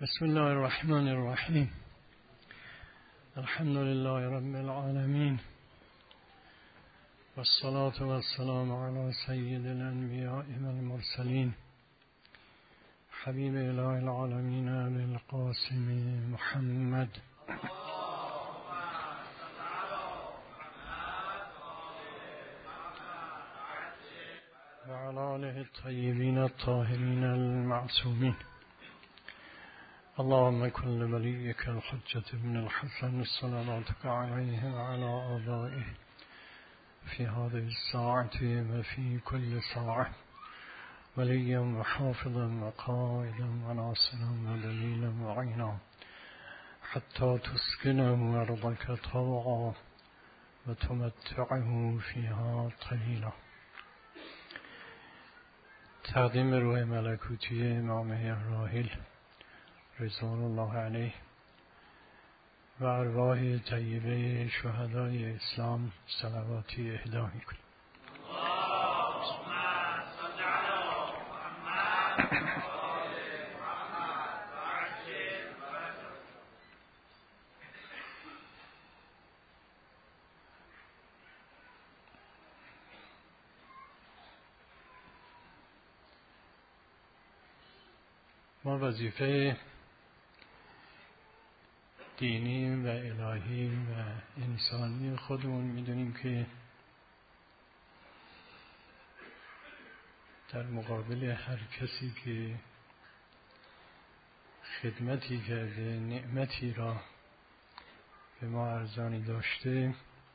بسم الله الرحمن الرحیم. الحمد لله رب العالمین والصلاة والسلام علی سید الانبیاء والمرسلین حبیب اله العالمین ابی القاسم محمد و علی آله الطیبین الطاهرین المعصومین. اللهم كن لوليك الحجة بن الحسن صلواتك عليه وعلى آبائه في هذه الساعة وفي كل ساعة وليا وحافظا وقائدا وناصرا ودليلا وعينا حتى تسكنه أرضك طوعا وتمتعه فيها طويلا. تقدیم روح ملکوتی امامه راحل رضوان الله علیه و ارواح طیبه شهدای اسلام صلواتی اهدا می‌کنیم. ما وظیفه دینی و الهی و انسانی خودمون میدونیم که در مقابل هر کسی که خدمتی کرده، نعمتی را به ما ارزانی داشته،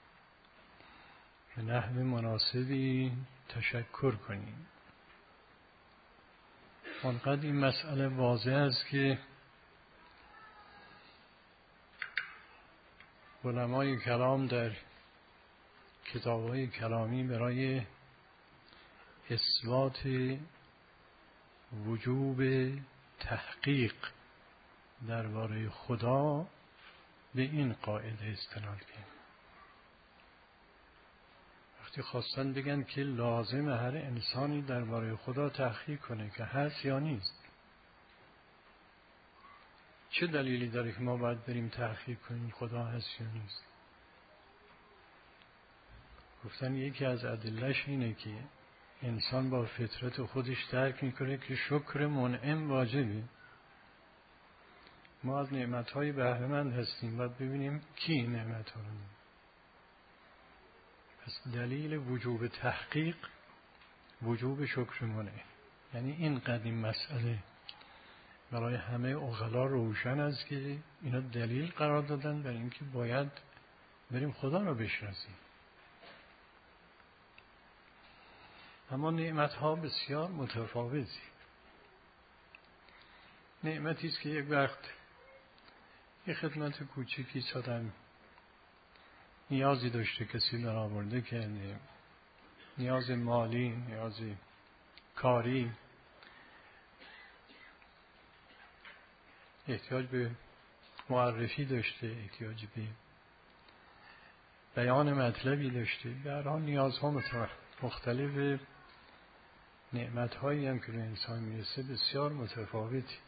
به نحو مناسبی تشکر کنیم. آنقدر این مسئله واضح است که علمای کلام در کتاب‌های کلامی برای اثبات وجوب تحقیق درباره خدا به این قاعده استناد کردند. وقتی خواستن بگن که لازم هر انسانی درباره خدا تحقیق کنه که هست یا نیست، چه دلیلی داره که ما باید بریم تحقیق کنیم خدا هست یا نیست؟ گفتن یکی از ادله‌اش اینه که انسان با فطرت خودش درک میکنه که شکر منعم واجبه. ما از نعمت‌های بهره‌مند هستیم، باید ببینیم کی این نعمت‌ها رو میده. پس دلیل وجوب تحقیق وجوب شکر منعم. یعنی این قدیم مسئله برای همه عقلا روشن است که اینا دلیل قرار دادن برای اینکه باید بریم خدا را بشناسیم. اما نعمت‌ها بسیار متفاوتی. نعمتی است که یک وقت یه خدمت کوچیکی آدم نیازی داشته، کسی برآورده کرده، نیاز مالی، نیاز کاری، احتیاج به معرفی داشته، احتیاج به بیان مطلبی داشته. در هر نیازها مختلف، نعمت‌هایی هم که به انسان میرسه بسیار متفاوتی.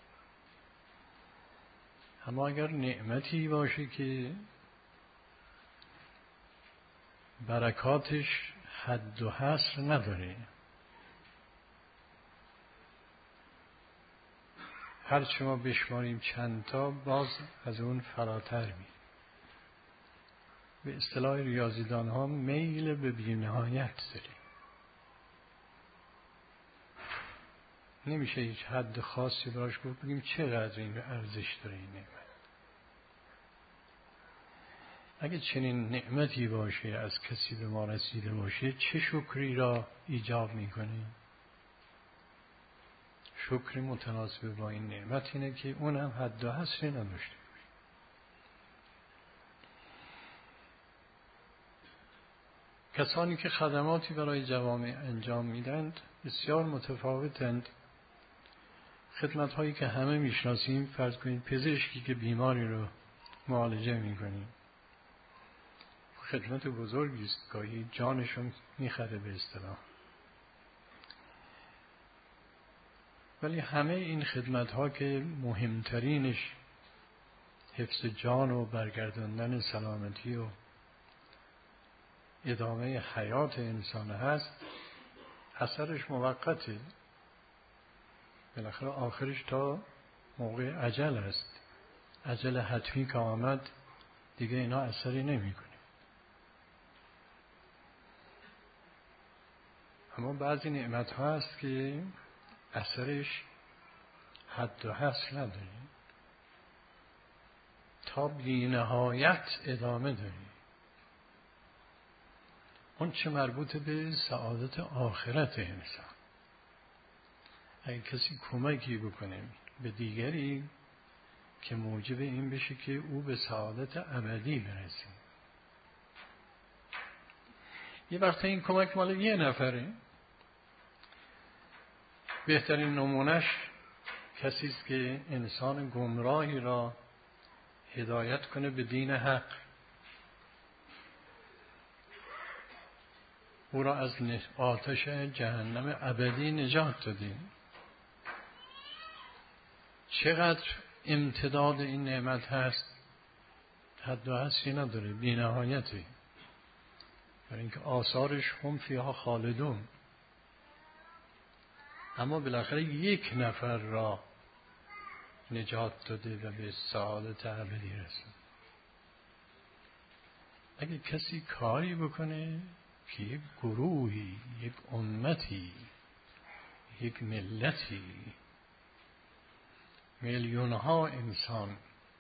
اما اگر نعمتی باشه که برکاتش حد و حصر نداره، هر چه ما بشماریم چند تا باز از اون فراتر می. به اصطلاح ریاضیدان ها میل به بی‌نهایت داره. نمیشه هیچ حد خاصی براش گفت بگیم چقدر این ارزش داره این نعمت. اگه چنین نعمتی باشه از کسی به ما رسیده باشه، چه شکری را ایجاب میکنه؟ شکر متناسب با این نعمت اینه که اون هم حد و حصری نداشته باشه. کسانی که خدماتی برای جوامع انجام میدند بسیار متفاوتند. خدمت هایی که همه میشناسیم، فرض کنید پزشکی که بیماری رو معالجه میکنیم، خدمت بزرگی است، گاهی جانشون میخره به اصطلاح. ولی همه این خدمت ها که مهمترینش حفظ جان و برگرداندن سلامتی و ادامه حیات انسان هست، اثرش موقته، بالاخره آخرش تا موقع اجل است. اجل حتمی که آمد دیگه اینا اثری نمی کنه. اما بعضی نعمت ها هست که اثرش حد و حصر نداره، تا بی نهایت ادامه داره. اون چه مربوط به سعادت آخرت انسان. اگه کسی کمکی بکنه به دیگری که موجب این بشه که او به سعادت ابدی برسه، یه وقت این کمک مال یه نفره، بهترین نمونش کسی است که انسان گمراهی را هدایت کنه به دین حق، او را از آتش جهنم ابدی نجات دادیم. چقدر امتداد این نعمت هست، حد و حصری نداره، بی نهایته. برای اینکه آثارش هم فیها خالدون. اما بالاخره یک نفر را نجات داده و به سعادت ابدی رسید. اگه کسی کاری بکنه که یک گروهی، یک امتی، یک ملتی، میلیون ها انسان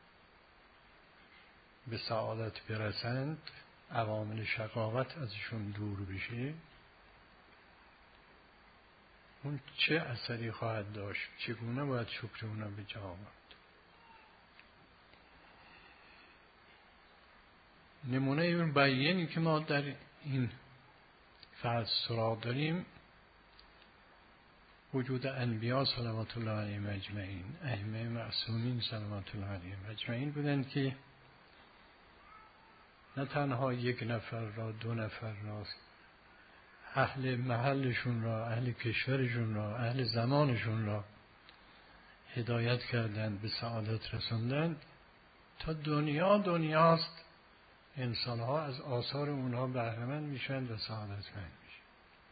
به سعادت برسند، عوامل شقاوت ازشون دور بشه، اون چه اثری خواهد داشت؟ چگونه باید شکر اونا به جا آورد؟ نمونه اون بیانی که ما در این فصل داریم، وجود انبیا صلوات الله علیهم اجمعین، ائمه معصومین صلوات الله علیهم اجمعین بودند که نه تنها یک نفر را، دو نفر را، اهل محلشون را، اهل کشورشون را، اهل زمانشون را هدایت کردند، به سعادت رساندند، تا دنیاست انسانها از آثار اونها بهره‌مند میشن و سعادتمند میشن.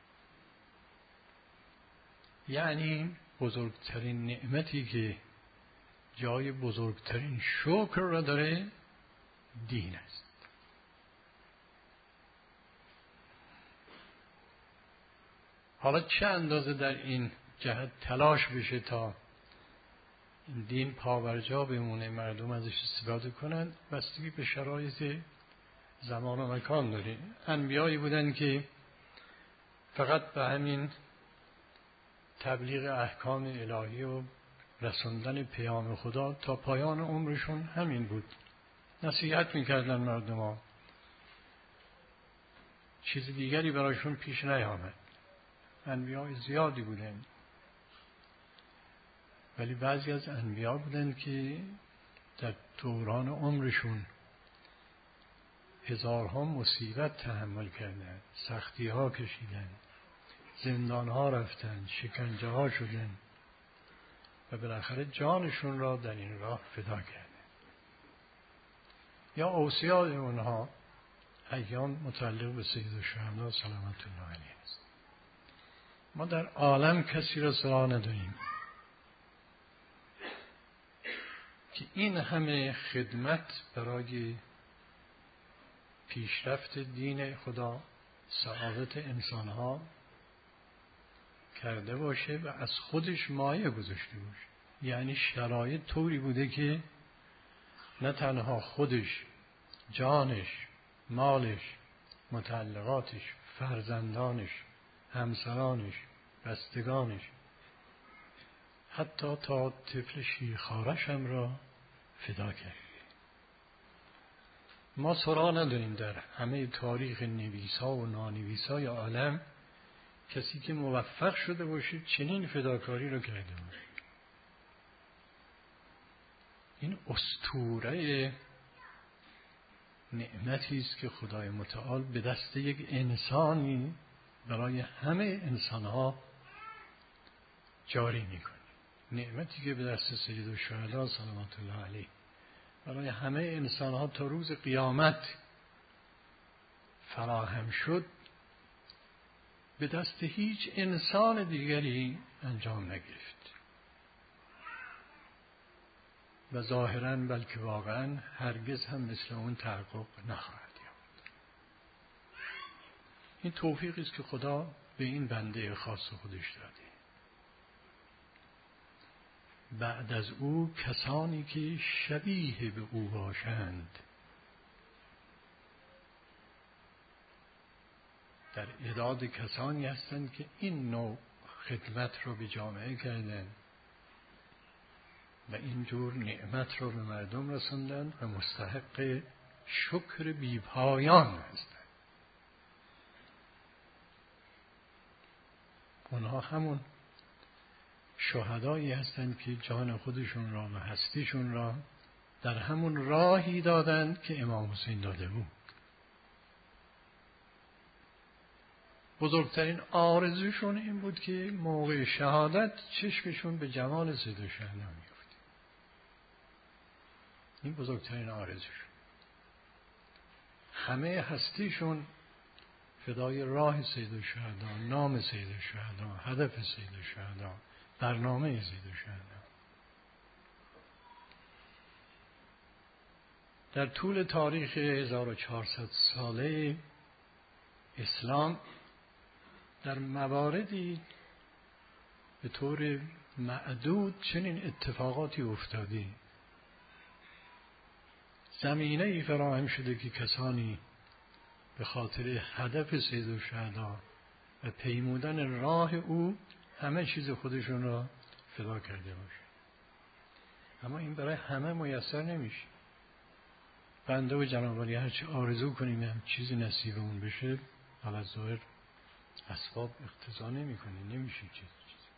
یعنی بزرگترین نعمتی که جای بزرگترین شکر را داره دین است. حالا چه اندازه در این جهت تلاش بشه تا این دین پابرجا بمونه، مردم ازش استفاده کنند، بستگی به شرایط زمان و مکان داره. انبیایی بودن که فقط به همین تبلیغ احکام الهی و رساندن پیام خدا تا پایان عمرشون همین بود. نصیحت میکردن مردم ها، چیز دیگری برایشون پیش نیامد. انبیاء زیادی بودن، ولی بعضی از انبیاء بودن که در دوران عمرشون هزارها مصیبت تحمل کردند، سختی ها کشیدند، زندان ها رفتند، شکنجه ها شدند و بالاخره جانشون را در این راه فدا کردند. یا اوصیاء اونها ایام متعلق به سید الشهدا صلوات الله علیه است. ما در عالم کسی را سراغ نداریم که این همه خدمت برای پیشرفت دین خدا، سعادت انسانها کرده باشه و از خودش مایه گذاشته باشه. یعنی شرایط طوری بوده که نه تنها خودش، جانش، مالش، متعلقاتش، فرزندانش، همسرانش، بستگانش، حتی تا طفل شیرخوارش هم را فدا کرد. ما سراغ نداریم در همه تاریخ نویسا و نانویسای عالم کسی که موفق شده باشه چنین فداکاری رو کرده باشه. این اسطوره نعمتی است که خدای متعال به دست یک انسانی برای همه انسانها جاری میکنه. نعمتی که به دست سید الشهدا صلوات الله علیه برای همه انسان ها تا روز قیامت فراهم شد به دست هیچ انسان دیگری انجام نگرفت و ظاهراً بلکه واقعاً هرگز هم مثل اون تحقق نخواهد یافت. این توفیقی است که خدا به این بنده خاص خودش داده. بعد از او کسانی که شبیه به او باشند در اعداد کسانی هستند که این نوع خدمت رو به جامعه کردند و اینجور نعمت رو به مردم رسوندند و مستحق شکر بی‌پایان هستند. اونها همون شهدایی هستند که جان خودشون را و هستیشون را در همون راهی دادند که امام حسین داده بود. بزرگترین آرزوشون این بود که موقع شهادت چشمشون به جمال سید الشهدا میفته. این بزرگترین آرزوشون. همه هستیشون فدای راه سید الشهدا، نام سید الشهدا، هدف سید الشهدا، برنامه سید الشهدا. در طول تاریخ 1400 ساله اسلام در مواردی به طور معدود چنین اتفاقاتی افتاده. زمینه‌ای فراهم شده که کسانی به خاطر هدف سید الشهدا و پیمودن راه او همه چیز خودشون را فدا کرده باشه. اما این برای همه میسر نمیشه. بنده و جناب عالی هرچی آرزو کنیم هم چیزی نصیبمون بشه، حالا ظاهر اسباب اقتضا نمی‌کنه، نمیشه چیز.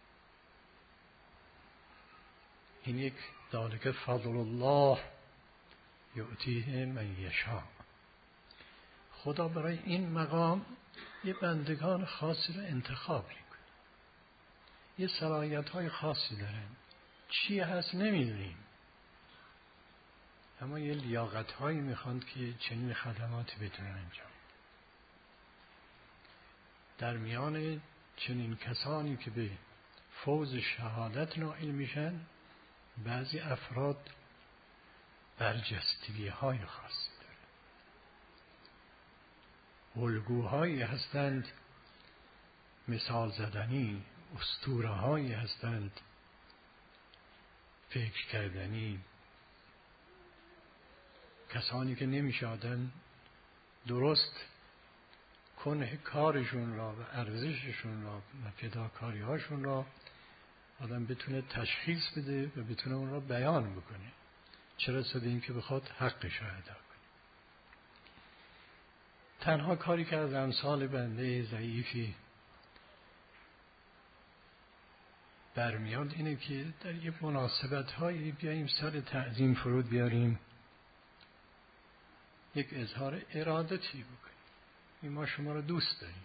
این یک ذالک فضل الله یؤتیه من یشاء. خدا برای این مقام یه بندگان خاصی رو انتخاب میکنه. یه صلاحیت‌های خاصی دارن. چی هست نمیدونیم. اما یه لیاقت‌هایی میخوان که چنین خدماتی بتونن انجام. در میان چنین کسانی که به فوز شهادت نائل میشن، بعضی افراد برجستگی‌های خاصی دارن. الگوهایی هستند مثال زدنی، اسطوره‌هایی هستند فکر کردنی. کسانی که نمیشه آدم درست کنه کارشون را و ارزششون را و فداکاری هاشون را آدم بتونه تشخیص بده و بتونه اون را بیان بکنه، چه رسه به این که بخواد حقش را ادا کنه. تنها کاری که از امثال بنده ضعیفی برمیاد اینه که در یه مناسبت هایی بیاییم سر تعظیم فرود بیاریم، یک اظهار ارادتی بکنیم. ما شما را دوست داریم.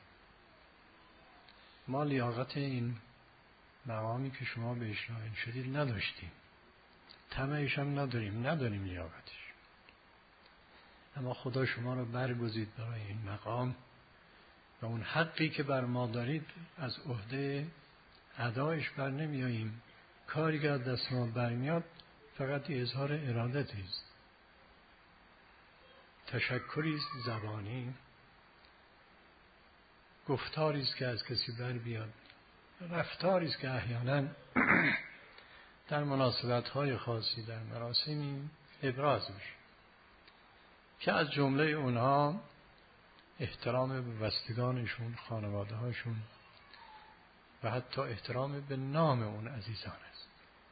ما لیاقت این مقامی که شما بهش نائل شدید نداشتیم. طمعش هم نداریم لیاقتش. اما خدا شما را برگزید برای این مقام و اون حقی که بر ما دارید از عهده ادایش بر نمیاییم. کاری که از دست ما برمیاد فقط اظهار ارادتی است. تشکری است زبانی، گفتاری است که از کسی بر بیاد، رفتاری است که احیانا در مناسبت‌های خاصی در مراسمی ابراز میشه که از جمله اونها احترام به بستگانشون، خانواده‌هاشون و حتی احترام به نام اون عزیزان است.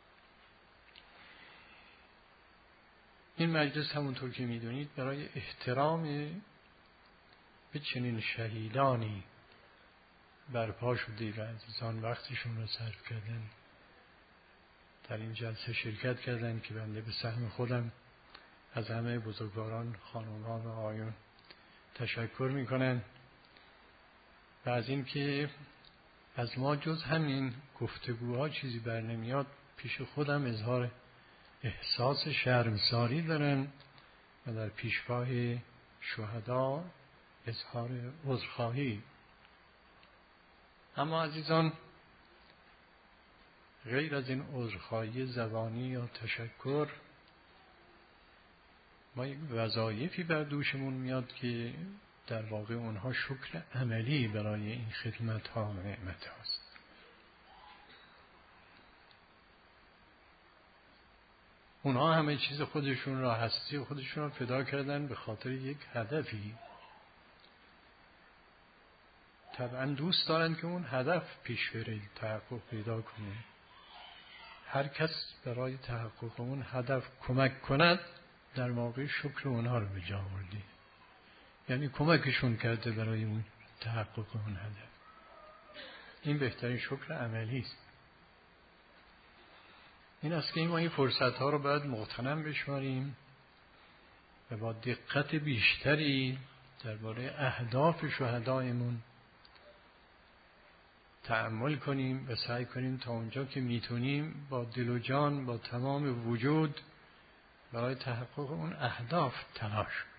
این مجلس همونطور که میدونید برای احترام به چنین شهیدانی برپا شده و عزیزان وقتشون رو صرف کردن، در این جلسه شرکت کردن که بنده به سهم خودم از همه بزرگواران، خانومان و آقایون تشکر میکنن و از این که از ما جز همین گفتگوها چیزی بر نمیاد، پیش خودم اظهار احساس شرمساری دارن و در پیشگاه شهدا اظهار عذرخواهی. اما عزیزان، غیر از این عذرخواهی زبانی یا تشکر، ما یک وظایفی بر دوشمون میاد که در واقع اونها شکر عملی برای این خدمت ها و نعمت هاست. اونها همه چیز خودشون را، هستی خودشون را فدا کردن به خاطر یک هدفی. طبعا دوست دارن که اون هدف پیش بره، تحقق پیدا کنه. هر کس برای تحقق اون هدف کمک کند، در واقع شکر اونها رو به جا آورده، یعنی کمکشون کرده برای اون تحقق اون هدف. این بهترین شکر عملی است. این است که ما این فرصت ها رو باید مغتنم بشماریم و با دقت بیشتری درباره اهداف شهدایمون تأمل کنیم و سعی کنیم تا اونجا که میتونیم با دل و جان، با تمام وجود برای تحقق اون اهداف تلاش کنیم.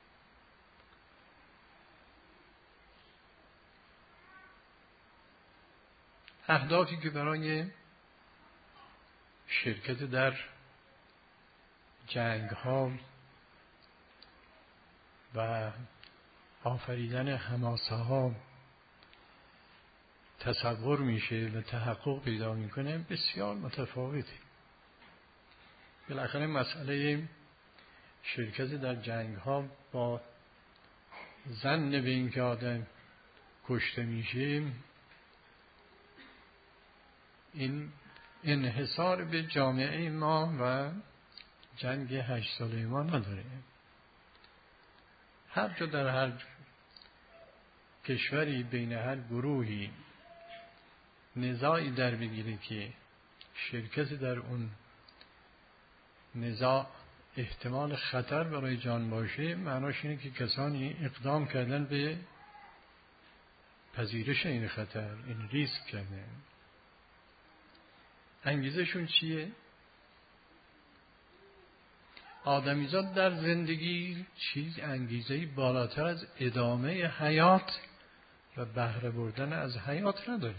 اهدافی که برای شرکت در جنگ ها و آفریدن حماسه ها تصور میشه و تحقق پیدا میکنه بسیار متفاوته. بالاخره مسئله شرکت در جنگ ها با ظن به این که آدم کشته میشه، این انحصار به جامعه ما و جنگ 8 ساله ما نداره. هر جا در هر کشوری بین هر گروهی نزاعی در بگیره که شرکت در اون نزاع احتمال خطر برای جان باشه، معناش اینه که کسانی اقدام کردن به پذیرش این خطر، این ریسک کردن. انگیزشون چیه؟ آدمیزاد در زندگی چیز انگیزه‌ای بالاتر از ادامه حیات و بهره بردن از حیات نداره.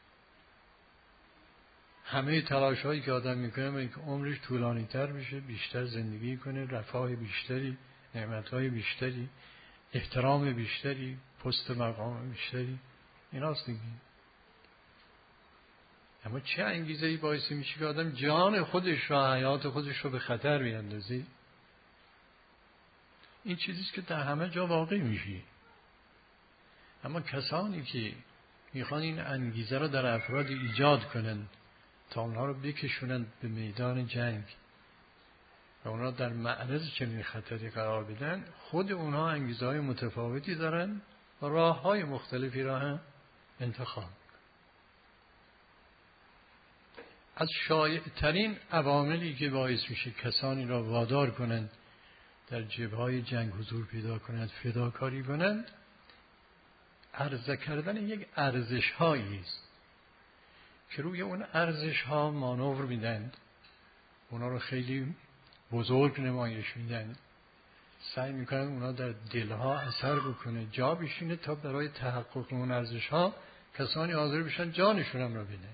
همه تلاش هایی که آدم میکنه برای که عمرش طولانی تر بشه، بیشتر زندگی کنه، رفاه بیشتری، نعمت های بیشتری، احترام بیشتری، پست مقام بیشتری، ایناست دیگه. اما چه انگیزه‌ای باعث میشه که آدم جان خودش و حیات خودش رو به خطر بیندازه؟ این چیزیست که در همه جا واقع میشه. اما کسانی که میخوان این انگیزه رو در افراد ایجاد کنن تا اونها رو بکشونن به میدان جنگ و اونها در معرض چنین خطری قرار بدن، خود اونها انگیزه های متفاوتی دارن و راه های مختلفی را هم انتخاب. از شایع ترین عواملی که باعث میشه کسانی را وادار کنند در جبهه‌های جنگ حضور پیدا کنند، فداکاری کنند، عرضه کردن یک ارزش هایی است که روی اون ارزش ها مانور میدن، اونا رو خیلی بزرگ نمایش میدن، سعی میکنن اونا در دلها اثر بکنه، جا بشینه تا برای تحقق اون ارزش ها کسانی حاضر بشن جانشون هم را بدن.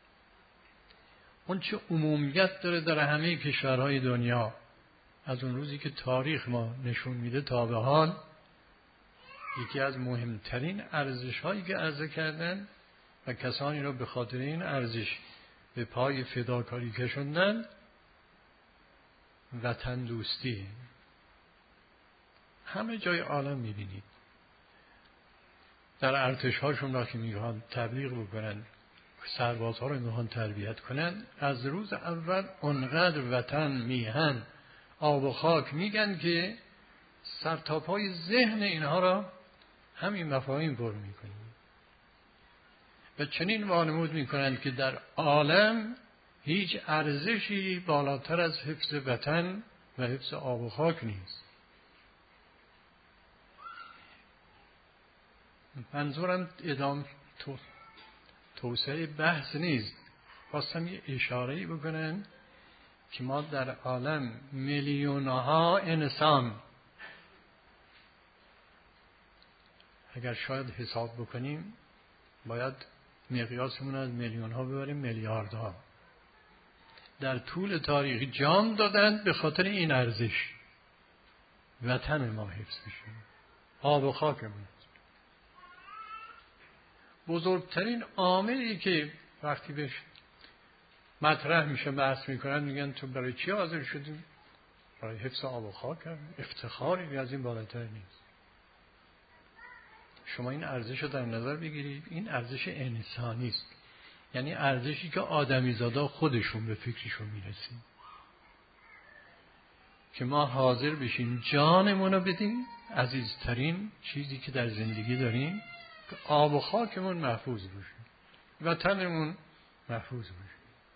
اون چه عمومیت داره در همه کشورهای دنیا، از اون روزی که تاریخ ما نشون میده تا به حال، یکی از مهمترین ارزش هایی که عرضه کردن و کسانی را به خاطر این ارزش به پای فداکاری کشوندن، وطن دوستی. همه جای عالم میبینید در ارتش هاشون را که میخوان تبلیغ بکنن، سربازها رو میخوان تربیت کنن، از روز اول اونقدر وطن، میهن، آب و خاک میگن که سرتاپای ذهن اینها را همین مفاهیم پر میکنن و چنین وانمود میکنند که در عالم هیچ ارزشی بالاتر از حفظ وطن و حفظ آب و خاک نیست. منظورم ادامه توسعه بحث نیست، خواستم یه اشاره‌ای بکنم که ما در عالم میلیون‌ها انسان، اگر شاید حساب بکنیم باید مقیاسمون از میلیون‌ها ببریم میلیاردها، در طول تاریخ جان دادند به خاطر این ارزش وطن ما حفظ بشه، آب و خاکمون. بزرگترین عاملی که وقتی بهش مطرح میشه بحث میکنن میگن تو برای چی حاضر شدی؟ برای حفظ آب و خاک. افتخاری از این بالاتر نیست. شما این ارزش رو در نظر بگیرید، این ارزش انسانی است، یعنی ارزشی که آدمیزادا خودشون به فکرشون میرسیم که ما حاضر بشیم جانمون رو بدیم، عزیزترین چیزی که در زندگی داریم، که آب و خاکمون محفوظ باشه، وطنمون محفوظ باشه.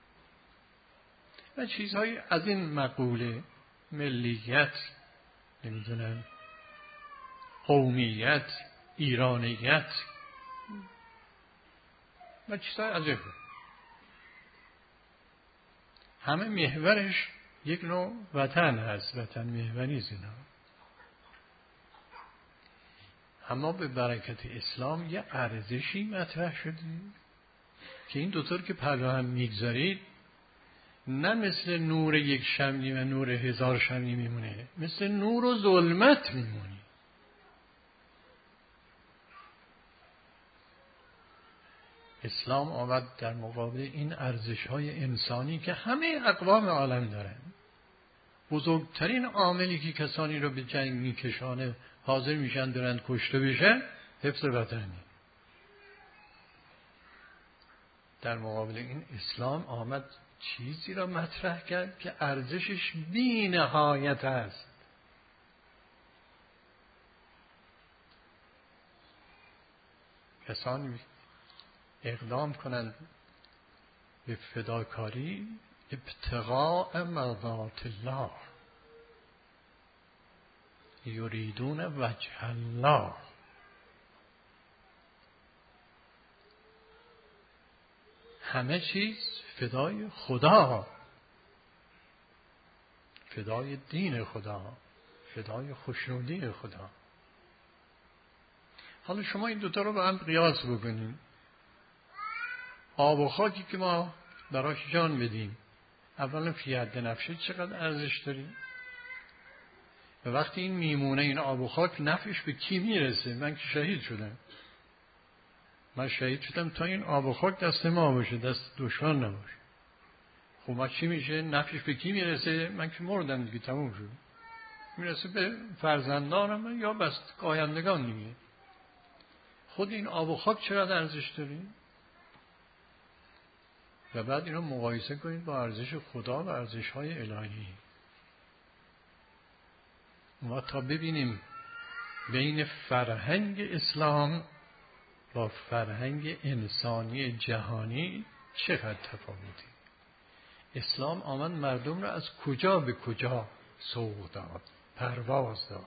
و چیزهای از این مقوله، ملیت، نمیدونم قومیت، ایرانیت و چیزهای از این همه محورش یک نوع وطن هست، وطن محوری است اینا. اما به برکت اسلام یه ارزشی مطرح شده که این دوتا که پلو هم میگذارید نه مثل نور یک شمعی و نور هزار شمعی میمونه، مثل نور و ظلمت میمونی. اسلام آمد در مقابل این ارزش‌های انسانی که همه اقوام عالم دارن. بزرگترین عاملی که کسانی رو به جنگ میکشانه، حاضر میشن دارن کشته بشن، حفظ وطنی. در مقابل این اسلام آمد چیزی را مطرح کرد که ارزشش بی نهایت است. کسانی اقدام کنند به فداکاری ابتغاء مرضات الله، یریدون وجه الله. همه چیز فدای خدا، فدای دین خدا، فدای خوشنودی خدا. حالا شما این دوتا رو با هم قیاس بکنید. آب و خاکی که ما براش جان بدیم، اولا فی حد نفشه چقدر ارزش داریم؟ و وقتی این میمونه، این آب و خاک، نفعش به کی میرسه؟ من که شهید شدم، من شهید شدم تا این آب و خاک دست ما باشه، دست دشمن نباشه. خب ما چی میشه؟ نفعش به کی میرسه؟ من که مردم دیگه، تموم شد. میرسه به فرزندانم یا بس آیندگان دیگه. خود این آب و خاک چقدر ارزش داریم؟ و بعد اینو مقایسه کنید با ارزش خدا و ارزش‌های الهی. ما تا ببینیم بین فرهنگ اسلام با فرهنگ انسانی جهانی چقدر تفاوتی. اسلام آمد مردم را از کجا به کجا سوق داد، پرواز داد.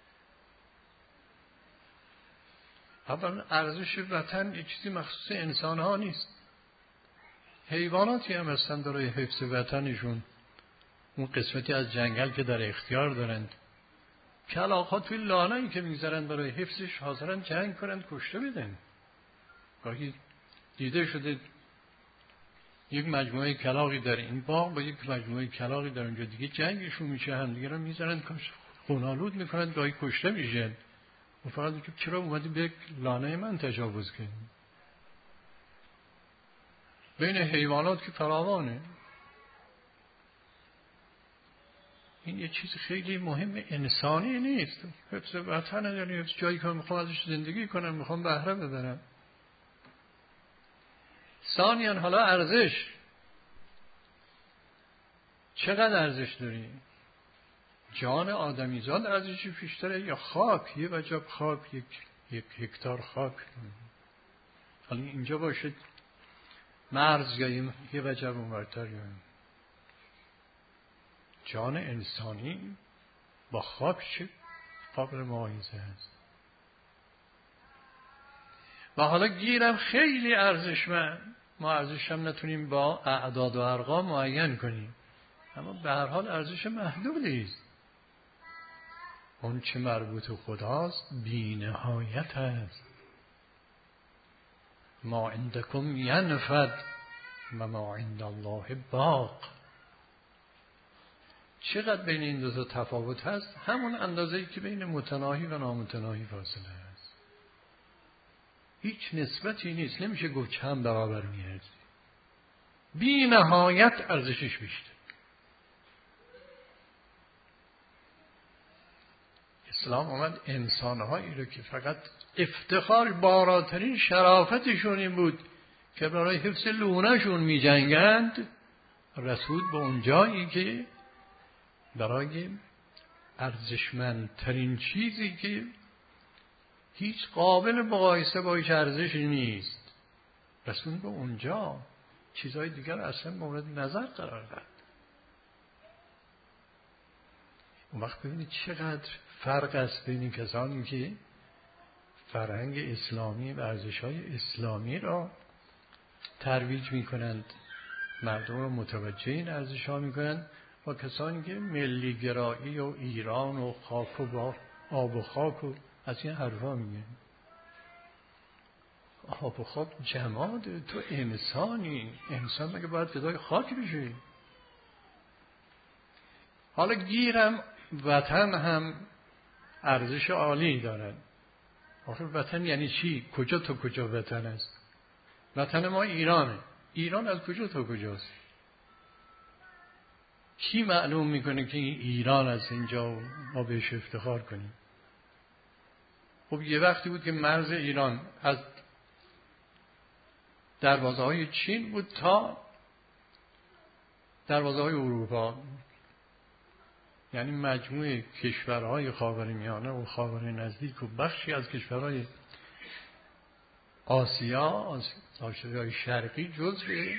اولا ارزش وطن یک چیزی مخصوص انسان ها نیست. حیواناتی هم هستن برای حفظ وطنشون، اون قسمتی از جنگل که در اختیار دارند، کلاغ‌ها توی لانه‌ای که میذارن برای حفظش حاضرن جنگ کنن، کشته بدن. گاهی دیده شده یک مجموعه کلاغی در این باغ با یک مجموعه کلاغی در اونجا دیگه جنگشون میشه، هم دیگه رو میذارن خونالود میکنن، گاهی کشته میشن. و فقط که چرا اومدی به لانه من تجاوز کنی؟ بین حیوانات که فراوانه. این یه چیز خیلی مهم انسانی نیست. حفظ وطن یعنی حفظ جایی که میخوام ازش زندگی کنم، میخوام بهره ببرم. ثانیاً حالا ارزش، چقدر ارزش داری؟ جان آدمیزاد ارزشی بیشتره یا خاک؟ یه وجب خاک، یک هکتار خاک. حالا اینجا باشه مرز یا یه وجب اونورتر. یا جان انسانی با خاک چه قابل مقایسه هست؟ و حالا گیرم خیلی ارزشمند، ما ارزشش هم نتونیم با اعداد و ارقام معین کنیم، اما به هر حال ارزش محدودی است. اون چه مربوط خداست بی نهایت است. ما عندکم ینفد و ما عند الله باق. چقدر بین این دو تا تفاوت هست؟ همون اندازه‌ای که بین متناهی و نامتناهی فاصله هست. هیچ نسبتی نیست، نمیشه گفت چند برابر میارزی. بی نهایت ارزشش بیشتر. اسلام آمد انسانهایی رو که فقط افتخار بالاترین شرافتشون این بود که برای حفظ لونه‌شون می جنگند، رسول به اون جایی که برای ارزشمندترین چیزی که هیچ قابل مقایسه باش ارزش نیست، رسول به اونجا چیزهای دیگر اصلا مورد نظر قرار داد. اون وقت ببینید چقدر فرق است بین کسانی که فرهنگ اسلامی و ارزش‌های اسلامی را ترویج می‌کنند، مردم را متوجه این ارزش‌ها می‌کنند، و کسانی که ملی گرایی و ایران و خاک و آب و خاک و از این حرفا میگن. آب و خاک جماد، تو انسانی، انسان مگه باید فدای خاک بشه؟ حالا گیرم وطن هم ارزش عالی دارد. آخه وطن یعنی چی؟ کجا تا کجا وطن است؟ وطن ما ایرانه. ایران از کجا تا کجاست؟ کی معلوم میکنه که این ایران است اینجا ما بهش افتخار کنیم؟ خب یه وقتی بود که مرز ایران از دروازه‌های چین بود تا دروازه‌های اروپا، یعنی مجموع کشورهای خاورمیانه و خاور نزدیک و بخشی از کشورهای آسیای شرقی جزء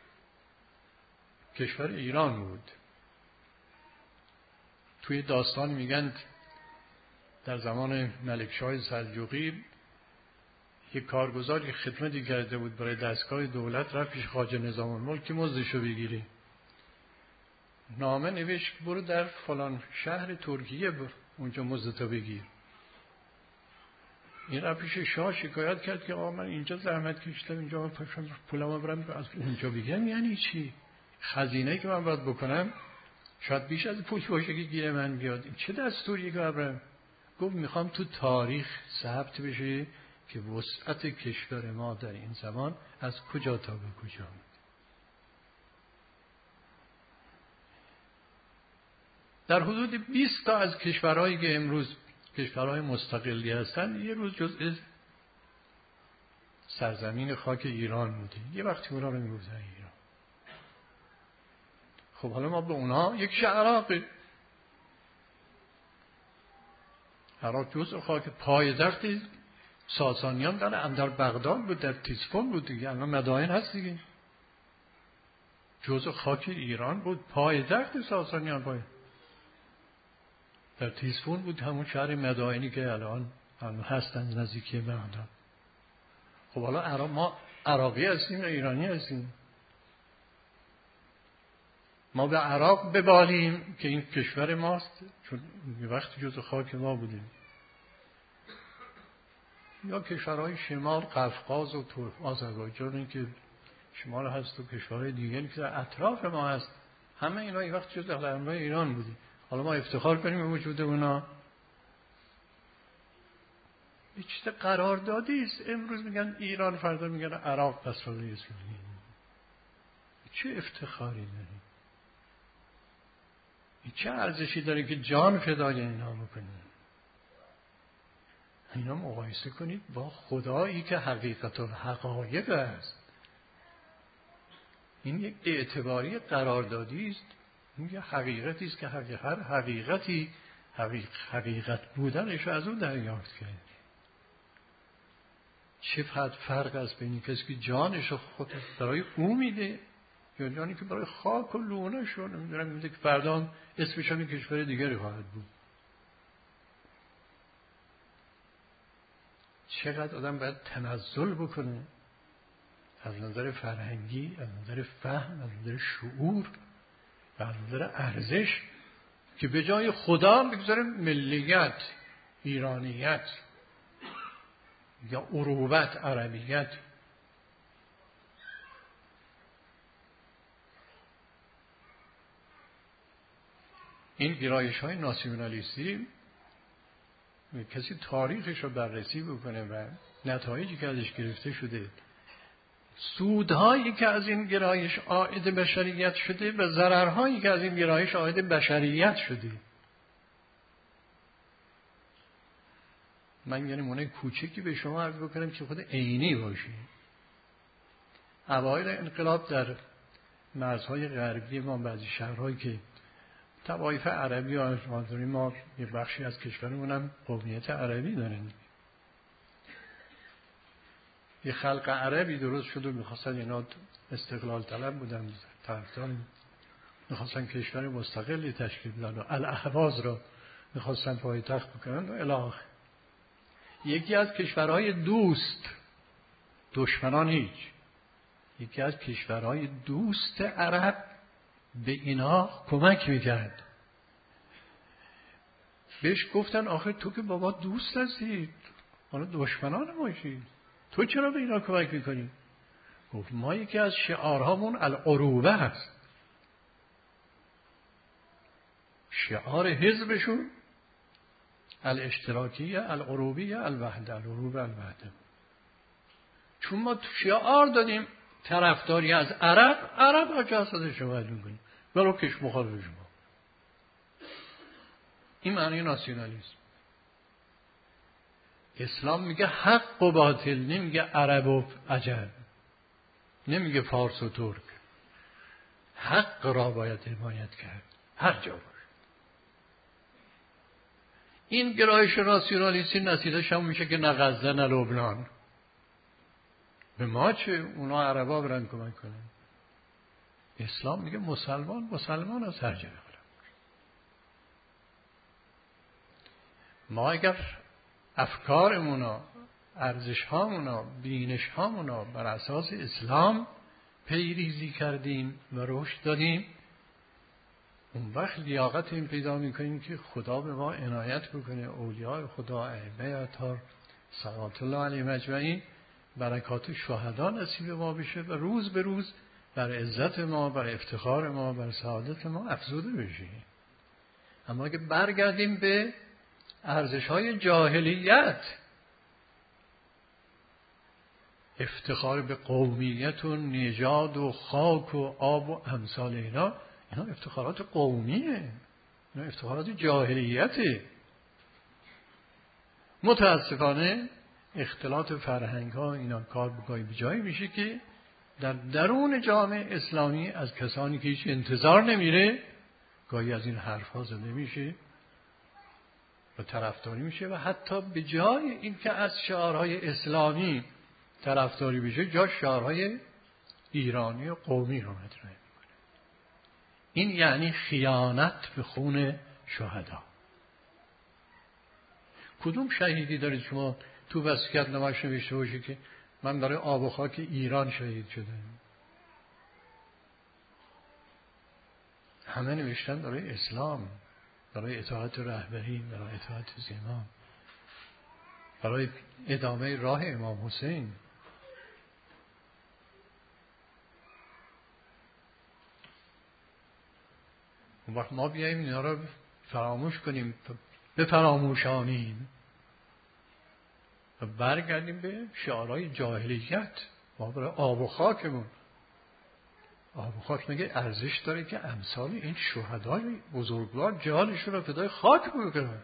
کشور ایران بود. توی داستان میگن در زمان ملکشاه سلجوقی یک کارگزاری خدمتی کرده بود برای دستگاه دولت، رفت پیش خواجه نظام الملک که مزدشو بگیری. نامه نوشت برو در فلان شهر ترکیه اونجا مزدتو بگیر. این رفت پیش شاه شکایت کرد که آقا من اینجا زحمت کشیدم، اینجا پولمو برم از اونجا بگیرم. یعنی چی؟ خزینه‌ای که من باید بکنم شاید بیش از پولی باشه که گیر من بیاد. این چه دستوریه که برم؟ گفت میخوام تو تاریخ ثبت بشه که وسعت کشور ما در این زمان از کجا تا به کجا. در حدود 20 تا از کشورهایی که امروز کشورهای مستقلی هستند یه روز جزء سرزمین خاک ایران بوده. یه وقتی اونا رو میگفتن ایران. خب حالا ما به اونا یک عراقه. عراق جزء خاک پایتخت ساسانیان در بغداد بود، در تیسفون بود دیگه، الان مدائن هست دیگه. جزء خاک ایران بود، پایتخت ساسانیان در تیسفون بود، همون شهر مدائنی که الان هستن نزدیکی بغداد. خب حالا ما عراقی هستیم یا ایرانی هستیم؟ ما به عراق ببالیم که این کشور ماست چون یه وقتی جزء خاک ما بودیم، یا کشورهای شمال قفقاز و آذربایجان که شمال هست و کشورهای دیگری که در اطراف ما هست، همه اینا یه وقت جزء قلمرو ایران بودیم. حالا ما افتخار کنیم به وجود اونا؟ یه چیز قراردادی است. امروز میگن ایران، فردا میگن عراق، پس فردا اسلامی. چه افتخاری داریم؟ چه ارزشی داره که جان فدای اینا بکنیم؟ اینا مقایسه کنید با خدایی که حقیقت الحقایق است. این یک اعتباری قراردادی است. این یک حقیقتی است که هر حقیقتی حقیقت بودنش از اون دریافت کرد. چه فرق است بین کسی که جانش خود برای او میده یا جانی که برای خاک و لونه شو نمیدونم میده که فردا اسمش هم کشور دیگری خواهد بود. چقدر آدم باید تنزل بکنه، از نظر فرهنگی، از نظر فهم، از نظر شعور و از نظر ارزش، که به جای خدا بگذاره ملیت، ایرانیت یا اروبت، عربیت. این گرایش‌های ناسیونالیستی کسی تاریخش رو بررسی بکنه و نتایجی که ازش گرفته شده، سودهایی که از این گرایش عائد بشریت شده و ضررهایی که از این گرایش عائد بشریت شده. من یه نمونه کوچکی به شما عرض بکنم که خود عینی باشه. اوایل انقلاب در مرزهای غربی ما، بعضی شهرهایی که طوایف عربی و ما یه بخشی از کشورمون هم قومیت عربی دارن، یه خلق عربی درست شد و میخواستن اینا استقلال طلب بودن، طرفدار میخواستن کشور مستقلی تشکیل بدن و الاهواز را میخواستن پایتخت بکنن و الی آخر. یکی از کشورهای دوست، دشمنان هیچ، یکی از کشورهای دوست عرب به اینا کمک میکرد. بهش گفتن آخه تو که بابا دوست هستید، حالا دشمنان باشید، تو چرا به اینا کمک میکنی؟ گفت ما یکی از شعارهامون العروبه هست. شعار حزبشون الاشتراکیه، العروبیه، الوحده، العروبه، الوحده. چون ما شعار دادیم طرفداری از عرب ها جسد شما میکنیم ولو کش مخالف شما. این معنی ناسیونالیسم. اسلام میگه حق و باطل، نمیگه عرب و عجم، نمیگه فارس و ترک. حق را باید حمایت کرد هر جا باشه. این گرایش ناسیونالیستی نتیجه‌اش هم میشه که نه غزه نه لبنان. به ما چه؟ اونا عربا برن کمک کنن. اسلام میگه مسلمان از هر جا بخوره. ما اگر افکارمونا، ارزش‌هامونا، بینش‌هامونا بر اساس اسلام پیریزی کردیم و رشد دادیم، اون وقت لیاقت این پیدا میکنیم که خدا به ما عنایت بکنه، اولیاء خدا، ائمه اطهار صلوات الله علیهم اجمعین، برکات شهدا نصیب ما بشه و روز به روز بر عزت ما، بر افتخار ما، بر سعادت ما افزوده بشه. اما اگه برگردیم به ارزش‌های جاهلیت، افتخار به قومیت و نژاد و خاک و آب و امثال اینا افتخارات قومیه، اینا افتخارات جاهلیته. متاسفانه اختلاط فرهنگ ها اینا کار بگاهی به جایی میشه که در درون جامعه اسلامی از کسانی که هیچ انتظار نمیره گاهی از این حرف ها زده میشه و طرفداری میشه و حتی به جای این که از شعارهای اسلامی طرفداری بشه جا شعارهای ایرانی و قومی رو مطرح میکنه. این یعنی خیانت به خون شهدا. کدوم شهیدی دارید شما تو وصیت نامه‌اش نوشته باشه که من برای آب و خاک ایران شهید شدم؟ همه نوشتن برای اسلام، برای اطاعت رهبری، برای اطاعت زمام، برای ادامه راه امام حسین. اون وقت ما بیاییم اینا رو فراموش کنیم، بفراموشانیم و برگردیم به شعارهای جاهلیت. ما برای آب و خاکمون، آب و خاک مگه ارزش داره که امثال این شهدای بزرگوار جانشون رو فدای خاک بکنن؟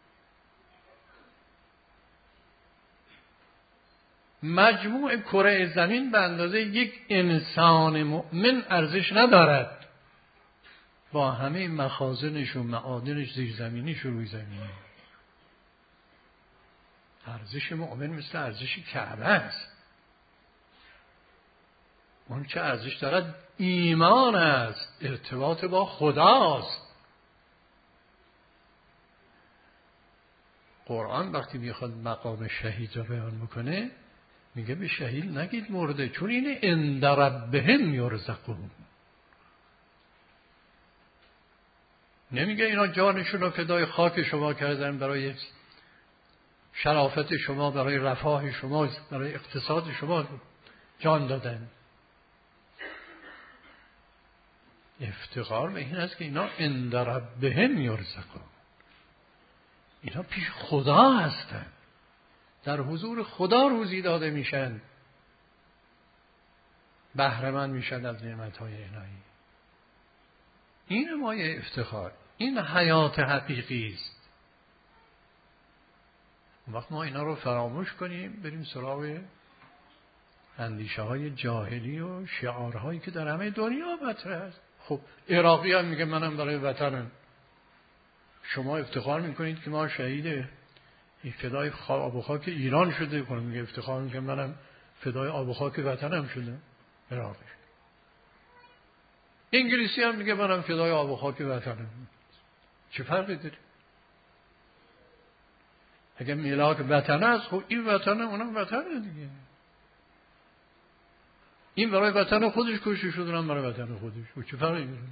مجموع کره زمین به اندازه یک انسان مؤمن ارزش ندارد، با همه مخازنش و معادنش، زیرزمینیش و روی زمینی. ارزش مؤمن مثل ارزش کعبه است. اون چه ارزش دارد ایمان است، ارتباط با خداست. قرآن وقتی میخواد مقام شهید را بیان میکنه میگه به شهید نگید مرده، چون این عند ربهم یرزقون. نمیگه اینا جانشون رو فدای خاک شما کردن، برای شرافت شما، برای رفاه شما، برای اقتصاد شما جان دادن. افتقار به این است که اینا عند ربهم یرزقون، اینا پیش خدا هستن، در حضور خدا روزی داده میشن، بهره مند میشن از نعمتهای الهی. این مایه افتخار، این حیات حقیقی است. وقت ما اینا رو فراموش کنیم، بریم سراغ اندیشه های جاهلی و شعارهایی که در همه دنیا مطرح است. خب عراقی هم میگه منم برای وطنم. شما افتخار میکنید که ما شهید فدای آب و خاک ایران شده کنم، میگه افتخار میکنم منم فدای آب و خاک وطنم شده. عراقی انگلیسی هم میگه منم فدای آب و خاک وطنم. چه فرقی داره؟ اگه ملاک وطن است، خب این وطنه اونم وطنه دیگه. این برای وطن خودش کشته شده، اونم برای وطن خودش. و چه فرقی داره؟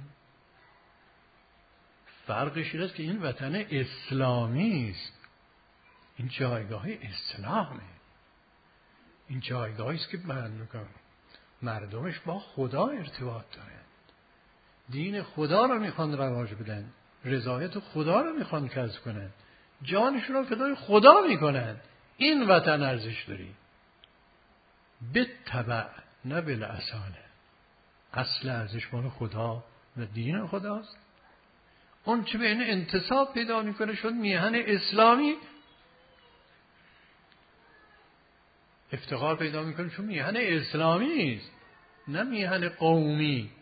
فرقش این است که این وطن اسلامی است، این جایگاه اسلامه، این جایگاهی است که مردمش با خدا ارتباط دارند، دین خدا رو میخوان رواج بدن، رضایت خدا رو میخوان کسب کنن، جانشون رو فدای خدا میکنن. این وطن ارزش داری. بالطبع نه بالاصاله. اصل ارزش مال خدا و دین خداست. اون چه به این انتصاب پیدا میکنه شد میهن اسلامی، افتخار پیدا میکنه چون میهن اسلامی است، نه میهن قومی.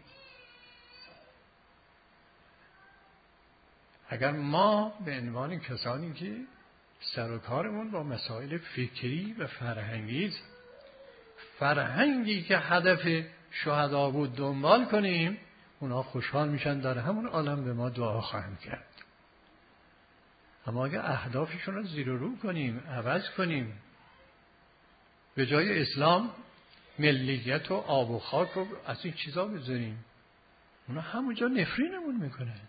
اگر ما به عنوان کسانی که سر و کارمون با مسائل فکری و فرهنگی است، فرهنگی که هدف شهدا بود دنبال کنیم، اونا خوشحال میشن، در همون عالم به ما دعا خواهند کرد. اما اگر اهدافشون رو زیر و رو کنیم، عوض کنیم، به جای اسلام ملیت و آب و خاک رو از این چیزا بذاریم، اونا همونجا نفرینمون میکنن.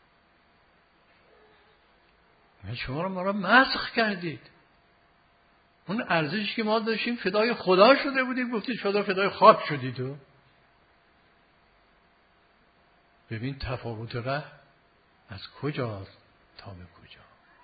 شما رو ما را مسخ کردید. اون ارزشی که ما داشتیم فدای خدا شده بودیم، گفتید شما فدای خاک شدید. و ببین تفاوت ره از کجاست تا به کجا.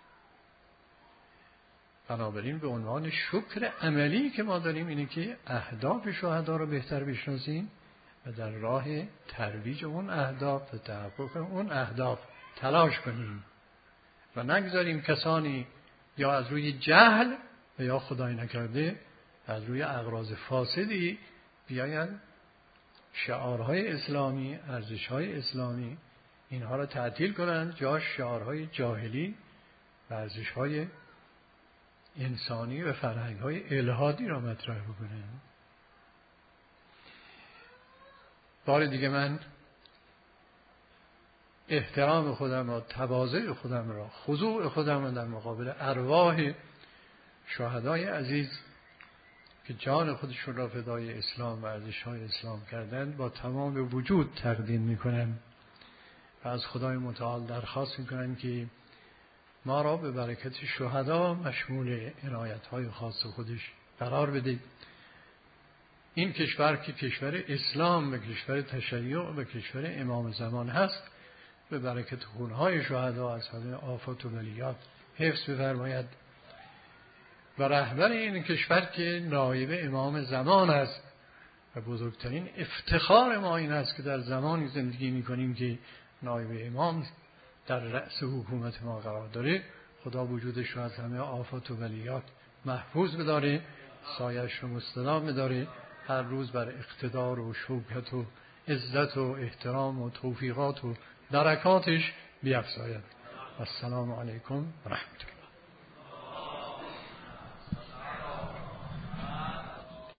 بنابراین به عنوان شکر عملی که ما داریم اینه که اهداف شهدا رو بهتر بشناسیم و در راه ترویج اون اهداف و تحقق اون اهداف تلاش کنیم و نگذاریم کسانی یا از روی جهل و یا خدای نکرده از روی اغراض فاسدی بیاین شعارهای اسلامی، ارزشهای اسلامی اینها را تعطیل کنند، جاش شعارهای جاهلی و ارزشهای انسانی و فرهنگهای الحادی را مطرح بکنند. بار دیگه من احترام خودم را، تواضع خودم را، خضوع خودم را در مقابل ارواح شهدای عزیز که جان خودشون را فدای اسلام و ارزش‌های اسلام کردند با تمام وجود تقدیم می‌کنم و از خدای متعال درخواست می‌کنم که ما را به برکت شهدا مشمول عنایت‌های خاص خودش قرار بده. این کشور که کشور اسلام و کشور تشیع و کشور امام زمان هست، به برکت خونهای شهدا از همه آفات و بلیات حفظ بفرماید و رهبر این کشور که نایب امام زمان است و بزرگترین افتخار ما این است که در زمانی زندگی می‌کنیم که نایب امام در رأس حکومت ما قرار داره، خدا وجودش رو از همه آفات و بلیات محفوظ بداره، سایش رو مستدام بداره، هر روز بر اقتدار و شوکت و عزت و احترام و توفیقات و درکاتش بیفزاید. السلام علیکم و رحمت الله.